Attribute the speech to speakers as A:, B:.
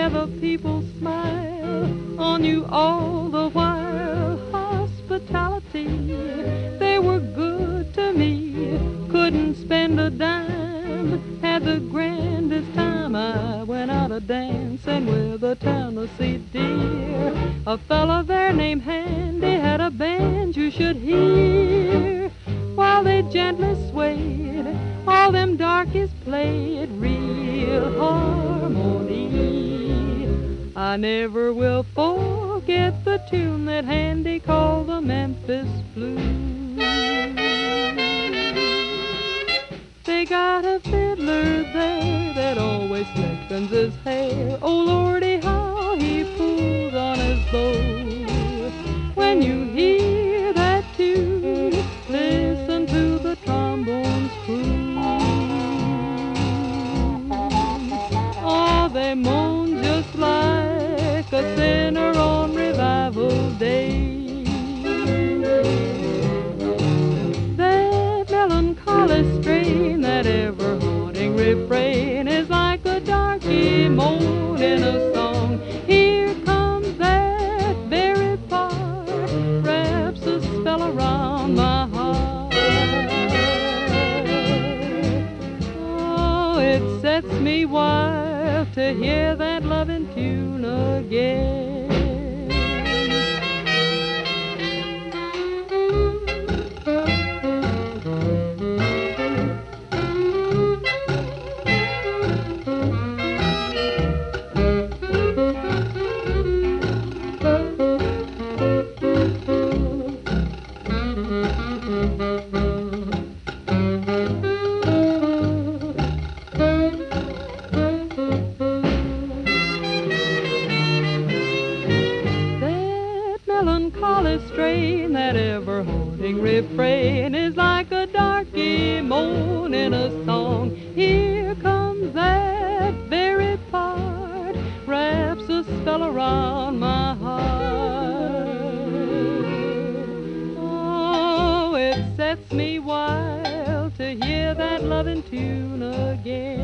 A: where the people smile on you all the while. Hospitality, they were good to me. Couldn't spend a dime, had the grandest time. I went out a-dancing with a Tennessee dear. A fella there named Handy had a band you should hear. While they gently swayed, all them darkies played real harmony. I never will forget the tune that Handy called the Memphis Blues. They got a fiddler there that always slickens his hair. Oh Lordy, how he pulls on his bow. When you hear that tune, listen to the trombones croon. Oh, they moan just like a sinner on revival day. That melancholy strain, that ever-haunting refrain is like a darky moan in a song. Here comes that very part, wraps a spell around my heart. Oh, it sets me wild to hear that loving tune again. Melancholy strain, that ever-haunting refrain is like a darky moan in a song. Here comes that very part, wraps a spell around my heart. Oh, it sets me wild to hear that loving tune again.